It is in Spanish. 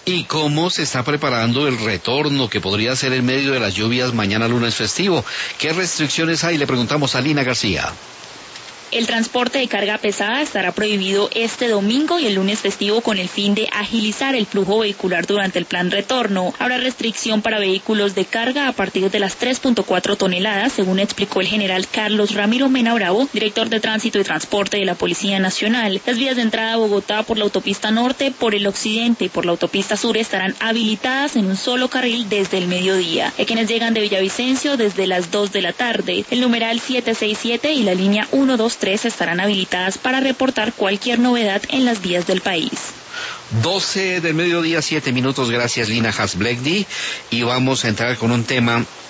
¿Y cómo se está preparando el retorno que podría ser en medio de las lluvias mañana lunes festivo? ¿Qué restricciones hay? Le preguntamos a Lina García. El transporte de carga pesada estará prohibido este domingo y el lunes festivo con el fin de agilizar el flujo vehicular durante el plan retorno. Habrá restricción para vehículos de carga a partir de las 3.4 toneladas, según explicó el general Carlos Ramiro Mena Bravo, director de Tránsito y Transporte de la Policía Nacional. Las vías de entrada a Bogotá por la autopista norte, por el occidente y por la autopista sur estarán habilitadas en un solo carril desde el mediodía. A quienes llegan de Villavicencio desde las 2 de la tarde, el numeral 767 y la línea 123 estarán habilitadas para reportar cualquier novedad en las vías del país. 12 del mediodía, 7 minutos. Gracias, Lina Hasblegdi. Y vamos a entrar con un tema